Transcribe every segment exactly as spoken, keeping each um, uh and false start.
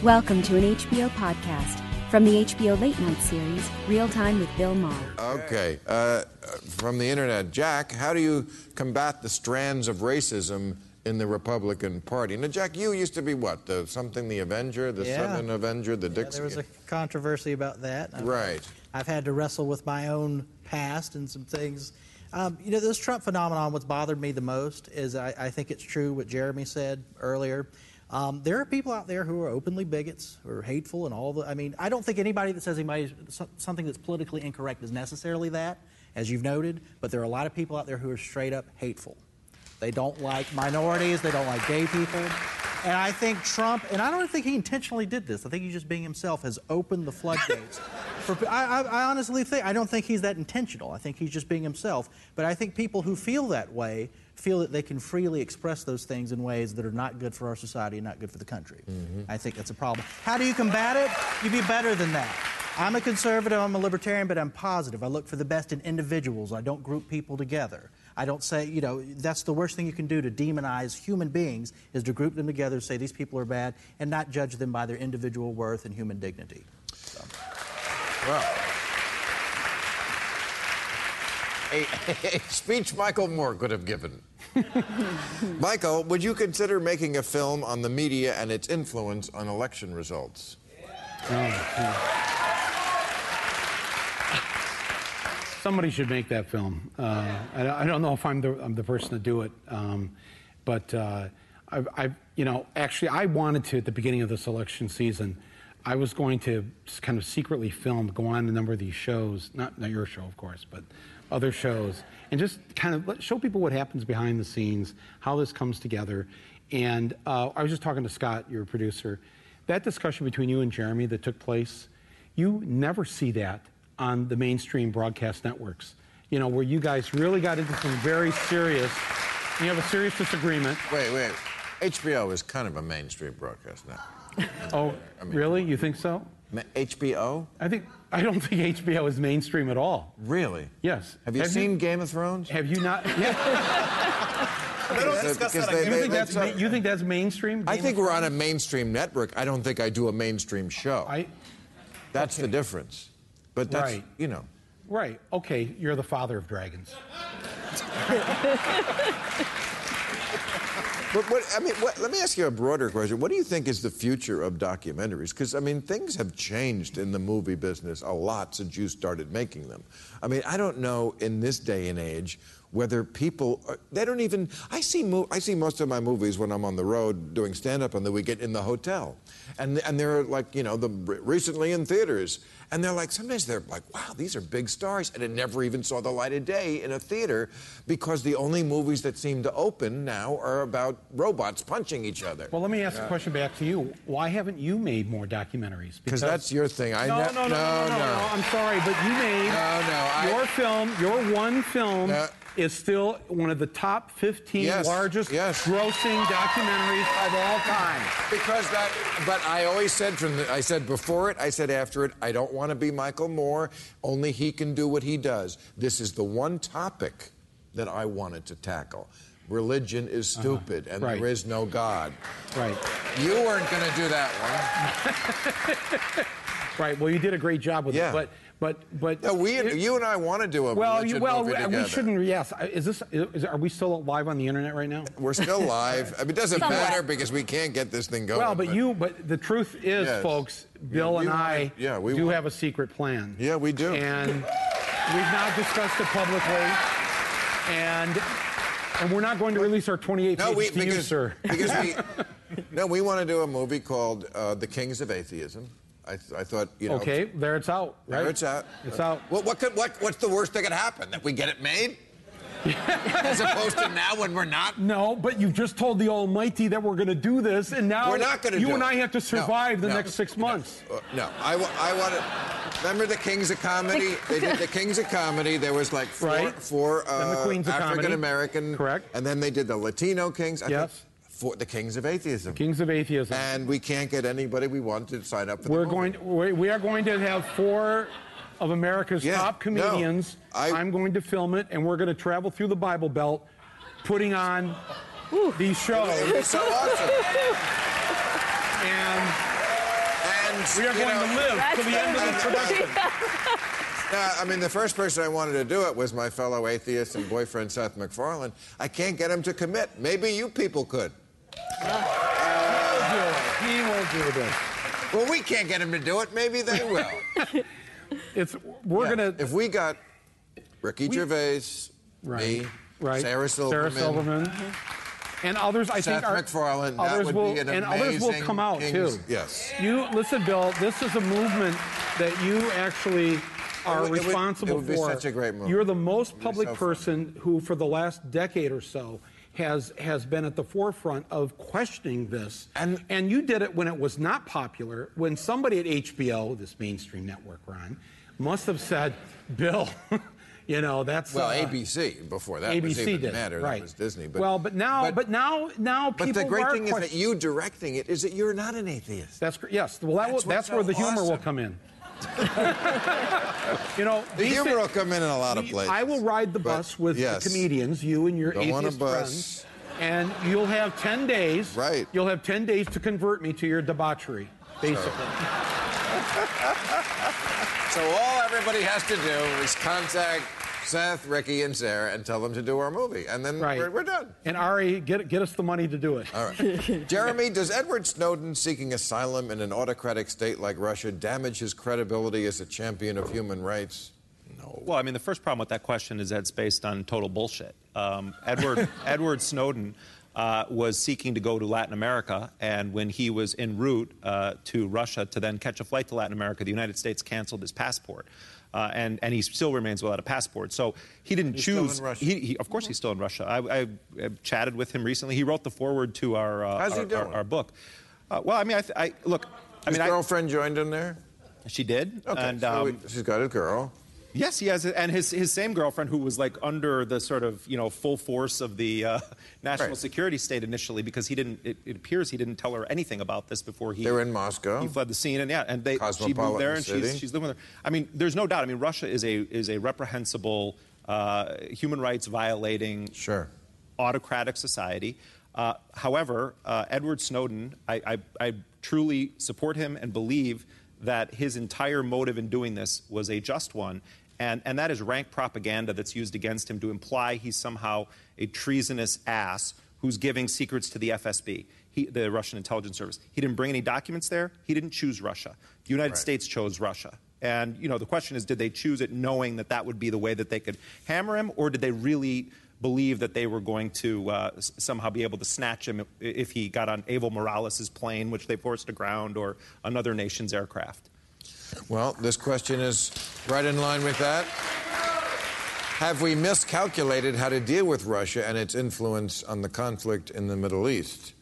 Welcome to an H B O podcast from the H B O Late Night series, Real Time with Bill Maher. Okay, uh, from the internet, Jack, how do you combat the strands of racism in the Republican Party? Now, Jack, you used to be what? The something the Avenger, the yeah. Southern Avenger, the yeah, Dixie? There was a controversy about that. I've, right. I've had to wrestle with my own past and some things. Um, you know, this Trump phenomenon, what's bothered me the most is I, I think it's true what Jeremy said earlier. Um, there are people out there who are openly bigots, who are hateful, and all the. I mean, I don't think anybody that says anybody something that's politically incorrect is necessarily that, as you've noted. But there are a lot of people out there who are straight up hateful. They don't like minorities. They don't like gay people. And I think Trump, and I don't think he intentionally did this. I think he's just being himself, has opened the floodgates. For, I, I, I honestly think, I don't think he's that intentional. I think he's just being himself. But I think people who feel that way feel that they can freely express those things in ways that are not good for our society and not good for the country. Mm-hmm. I think that's a problem. How do you combat it? You be better than that. I'm a conservative, I'm a libertarian, but I'm positive. I look for the best in individuals. I don't group people together. I don't say, you know, that's the worst thing you can do to demonize human beings is to group them together, say these people are bad, and not judge them by their individual worth and human dignity. So. Well, a, a speech Michael Moore could have given. Michael, would you consider making a film on the media and its influence on election results? Oh, yeah. Somebody should make that film. Uh, I, I don't know if I'm the, I'm the person to do it, um, but uh, I've, I've, you know, actually, I wanted to at the beginning of this election season. I was going to kind of secretly film, go on a number of these shows, not not your show, of course, but other shows, and just kind of let, show people what happens behind the scenes, how this comes together. And uh, I was just talking to Scott, your producer. That discussion between you and Jeremy that took place, you never see that on the mainstream broadcast networks, you know, where you guys really got into some very serious, you have a serious disagreement. Wait, wait. H B O is kind of a mainstream broadcast network. Oh, I mean, really? You think so? H B O? I think, I don't think H B O is mainstream at all. Really? Yes. Have you have seen you, Game of Thrones? Have you not? Yeah. They don't discuss that. They, you, think that's, ma you think that's mainstream? Game I think we're on a mainstream network. I don't think I do a mainstream show. I, that's okay. The difference. But that's, right. you know. Right. Okay, you're the father of dragons. But what, I mean, what, let me ask you a broader question. What do you think is the future of documentaries? Because, I mean, things have changed in the movie business a lot since you started making them. I mean, I don't know in this day and age whether people, are, they don't even, I see mo I see most of my movies when I'm on the road doing stand-up on the weekend in the hotel. And, and they're like, you know, the recently in theaters. And they're like, sometimes they're like, wow, these are big stars. And it never even saw the light of day in a theater because the only movies that seem to open now are about robots punching each other. Well, let me ask yeah. a question back to you. Why haven't you made more documentaries? Because that's your thing. I no, no, no, no, no, no, no, I'm sorry, but you made no, no, your I, film, your one film, uh, is still one of the top fifteen yes, largest yes. grossing documentaries of all time. Because that, but I always said from the, I said before it, I said after it, I don't want to be Michael Moore. Only he can do what he does. This is the one topic that I wanted to tackle. Religion is stupid, uh-huh. and right. there is no God. Right. You weren't going to do that one. Right. Well, you did a great job with yeah. it, but. But, but no, we, it, you and I want to do a well, religion you, well, movie together. we shouldn't. Yes, is this? Is, are we still live on the internet right now? We're still live. I mean, it doesn't Somewhat. matter because we can't get this thing going. Well, but, but you. But the truth is, yes. folks, Bill and I yeah, we do want. have a secret plan. Yeah, we do. And we've now discussed it publicly, and and we're not going to release our twenty-eight no, pages we, to because, you, sir. Because we, no, we want to do a movie called uh, The Kings of Atheism. I, th I thought, you know. Okay, there it's out, right? There it's out. It's out. What, what could, what, what's the worst that could happen? That we get it made? As opposed to now when we're not? No, but you just told the Almighty that we're going to do this, and now we're not going to you do and it. I have to survive no, the no, next six months. No, uh, no. I, I want to. Remember the Kings of Comedy? They did the Kings of Comedy. There was like four, right. four uh, African American. Correct. And then they did the Latino Kings. I yes. Think, For the Kings of Atheism. Kings of Atheism. And we can't get anybody we want to sign up for we're the movie. going. To, we are going to have four of America's yeah, top comedians. No, I, I'm going to film it, and we're going to travel through the Bible Belt, putting on Whew. these shows. It would be so awesome. And Since, we are you going know, to live to the end of the production. Now, I mean, the first person I wanted to do it was my fellow atheist and boyfriend, Seth MacFarlane. I can't get him to commit. Maybe you people could. Uh, he won't do this. Well, we can't get him to do it. Maybe they will. It's we're Yeah. gonna. If we got Ricky We- Gervais, Right. me, Right. Sarah Silverman, Sarah Silverman. And others, I Seth think, are, MacFarlane, that others would will, be an and others will amazing come out King's- too. Yes. You listen, Bill. This is a movement that you actually are It would- it would- responsible it would be for. such a great movement. You're the most It would be public so fun. person who, for the last decade or so, has has been at the forefront of questioning this. And- and you did it when it was not popular. When somebody at H B O, this mainstream network, Ron, must have said, "Bill." You know, that's Well, uh, A B C before that A B C was even did, matter. right? That was Disney. But, well, but now, but, but, now, now people but the great are thing is that question- you directing it is that you're not an atheist. That's gr- yes. Well, that That's will, that's what's where the so humor will awesome. come in. You know, The these humor thi- will come in in a lot of we- places. I will ride the But, bus with yes. the comedians, you and your Go on a atheist bus. friends, and you'll have ten days. Right. You'll have ten days to convert me to your debauchery, basically. So all everybody has to do is contact Seth, Ricky, and Sarah and tell them to do our movie, and then Right. we're, we're done. And Ari, get get us the money to do it. All right. Jeremy, does Edward Snowden seeking asylum in an autocratic state like Russia damage his credibility as a champion of human rights? No. Well, I mean, the first problem with that question is that it's based on total bullshit. Um, Edward Edward Snowden uh, was seeking to go to Latin America, and when he was en route uh, to Russia to then catch a flight to Latin America, the United States canceled his passport. Uh, and, and he still remains without a passport. So he didn't He's still choose. in Russia. He, he, of course, he's still in Russia. I, I, I chatted with him recently. He wrote the foreword to our uh, How's he our, doing? our, our book. Uh, well, I mean, I, th- I look. I His mean, girlfriend joined him there? I, she did. Okay, And, so um, we- she's got his girl. Yes, he has, and his his same girlfriend, who was like under the sort of you know full force of the uh, national Right. security state initially, because he didn't. It, it appears he didn't tell her anything about this before he. They were in Moscow. He fled the scene, and yeah, and they she moved Cosmopolitan there, and city. she's she's living with her. I mean, there's no doubt. I mean, Russia is a is a reprehensible, uh, human rights violating, Sure. autocratic society. Uh, however, uh, Edward Snowden, I, I, I truly support him and believe that his entire motive in doing this was a just one. And, and that is rank propaganda that's used against him to imply he's somehow a treasonous ass who's giving secrets to the F S B, he, the Russian intelligence service. He didn't bring any documents there. He didn't choose Russia. The United Right. States chose Russia. And, you know, the question is, did they choose it knowing that that would be the way that they could hammer him, or did they really believe that they were going to uh, s- somehow be able to snatch him if he got on Evo Morales' plane, which they forced to ground, or another nation's aircraft? Well, this question is right in line with that. Have we miscalculated how to deal with Russia and its influence on the conflict in the Middle East?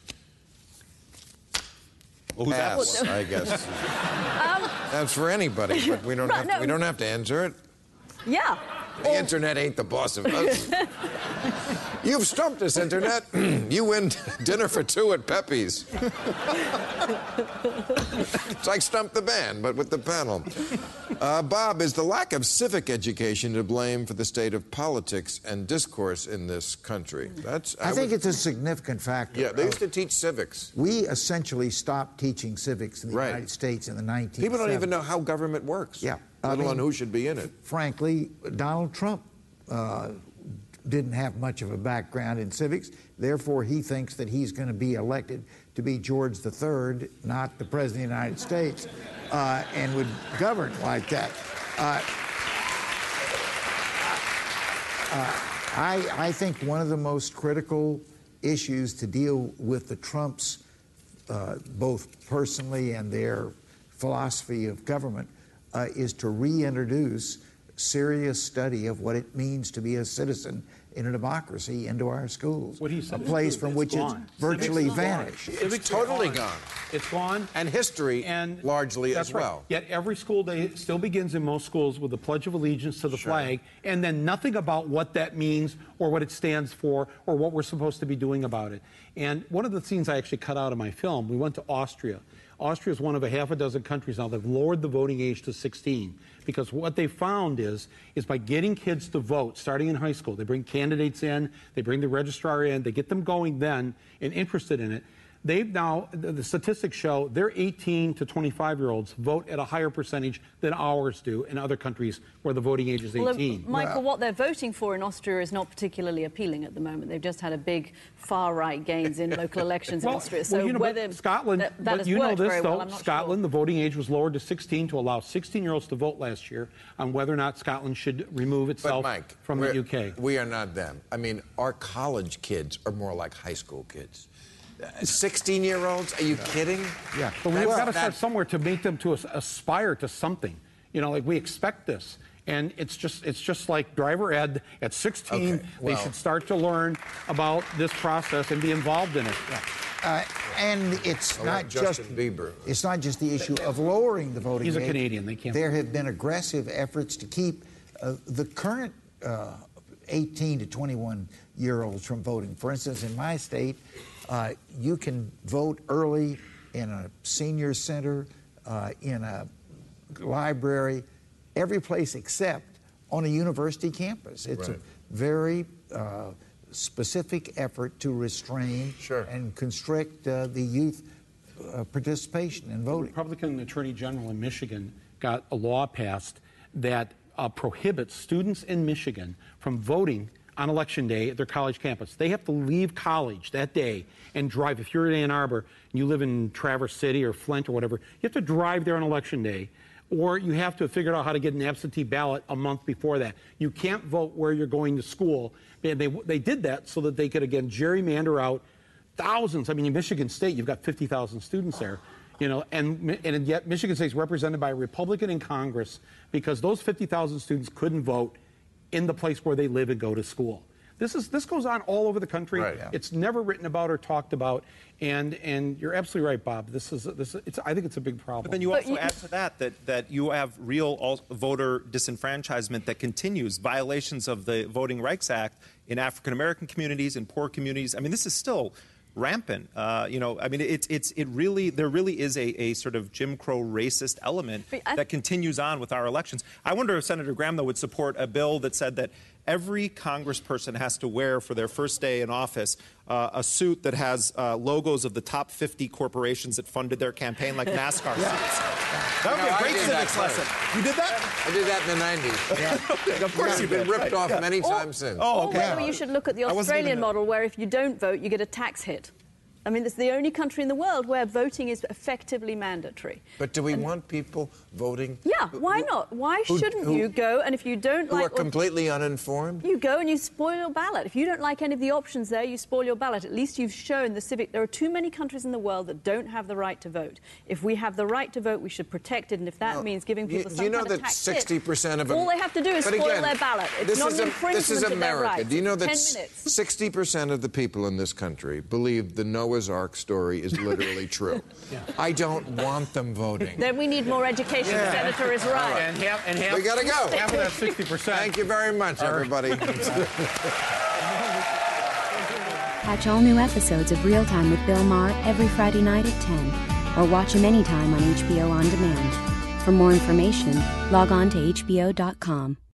Well, who's that Pass, for? I guess. That's for anybody, but we don't have to, we don't have to answer it. Yeah. The internet ain't the boss of us. You've stumped us, internet. You win dinner for two at Pepe's. It's like Stump the Band, but with the panel. Uh, Bob, is the lack of civic education to blame for the state of politics and discourse in this country? That's I, think would- it's a significant factor. Yeah, they of- used to teach civics. we essentially stopped teaching civics in the Right. United States in the nineteen seventies. People don't even know how government works. Yeah. Let I alone mean, who should be in it. Frankly, Donald Trump uh, didn't have much of a background in civics. Therefore, he thinks that he's going to be elected to be George the Third, not the President of the United States, uh, and would govern like that. Uh, uh, I, I think one of the most critical issues to deal with the Trumps, uh, both personally and their philosophy of government, uh, is to reintroduce serious study of what it means to be a citizen in a democracy into our schools. What he said a is place true. from It's which gone. it's virtually Civics is gone. vanished. Civics It's is totally gone. It's gone. And history And largely that's as right. well. Yet every school day still begins in most schools with the Pledge of Allegiance to the Sure. flag, and then nothing about what that means or what it stands for or what we're supposed to be doing about it. And one of the scenes I actually cut out of my film, we went to Austria. Austria is one of a half a dozen countries now that have lowered the voting age to sixteen, because what they found is, is by getting kids to vote, starting in high school, they bring candidates in, they bring the registrar in, they get them going then and interested in it. They've now, the, the statistics show their eighteen to twenty-five-year-olds vote at a higher percentage than ours do in other countries where the voting age is eighteen. Well, Michael, what they're voting for in Austria is not particularly appealing at the moment. They've just had a big far-right gains in local elections well, in Austria. So well, you know, whether Scotland, that, that but has you know worked this, very though, well, I'm not Scotland, sure. the voting age was lowered to sixteen to allow sixteen-year-olds to vote last year on whether or not Scotland should remove itself but Mike, from the U K. We are not them. I mean, our college kids are more like high school kids. sixteen-year-olds? Are you kidding? Yeah, but we've That's- got to start that- somewhere to make them to as- aspire to something. You know, like we expect this. And it's just it's just like driver ed at sixteen, Okay, well- they should start to learn about this process and be involved in it. Uh, and it's I not like just Justin Bieber. it's not just the issue of lowering the voting He's a age. Canadian, they can't- There have been aggressive efforts to keep uh, the current uh, eighteen to twenty-one year olds from voting. For instance, in my state, uh, you can vote early in a senior center, uh, in a library, every place except on a university campus. It's Right. a very uh, specific effort to restrain Sure. and constrict uh, the youth uh, participation in voting. Republican Attorney General in Michigan got a law passed that uh, prohibits students in Michigan from voting on Election Day at their college campus. They have to leave college that day and drive. If you're in Ann Arbor and you live in Traverse City or Flint or whatever, you have to drive there on Election Day, or you have to figure out how to get an absentee ballot a month before that. You can't vote where you're going to school. And they, they did that so that they could, again, gerrymander out thousands. I mean, in Michigan State, you've got fifty thousand students there. You know, and, and yet Michigan State is represented by a Republican in Congress because those fifty thousand students couldn't vote in the place where they live and go to school. This is this goes on all over the country. Right, yeah. It's never written about or talked about, and and you're absolutely right, Bob. This is this. It's I think it's a big problem. But then you But also you- add to that, that that you have real al- voter disenfranchisement that continues, violations of the Voting Rights Act in African American communities and poor communities. I mean, this is still rampant. Uh, you know, I mean, it's it's it really there really is a, a sort of Jim Crow racist element But I- that continues on with our elections. I wonder if Senator Graham, though, would support a bill that said that every congressperson has to wear for their first day in office uh, a suit that has uh, logos of the top fifty corporations that funded their campaign, like NASCAR suits. That would No, be a I great did that civics first. lesson. You did that? I did that in the nineties. Of course you I've been did. ripped off Yeah. many Oh, times since. Oh, Or okay. whether you should look at the I wasn't Australian even- model where if you don't vote, you get a tax hit. I mean, it's the only country in the world where voting is effectively mandatory. But do we want people voting? Yeah, who- why who- not? Why who- shouldn't who- you go? And if you don't Who are like what- completely uninformed? you go and you spoil your ballot. If you don't like any of the options there, you spoil your ballot. At least you've shown the civic. There are too many countries in the world that don't have the right to vote. If we have the right to vote, we should protect it. And if that No. means giving You- people do some you know kind that of tax sixty percent hit, of them, all they have to do is But spoil again, their ballot. It's this not is an a- infringement This is of their America. rights. Do you know Ten that minutes. sixty percent of the people in this country believe the Noah's Ark story is literally true? I don't want them voting. Then we need more education. The senator is right. and half and half We gotta go. half of that sixty percent. Thank you very much, everybody. Catch all new episodes of Real Time with Bill Maher every Friday night at ten, or watch him anytime on H B O On Demand. For more information, log on to H B O dot com.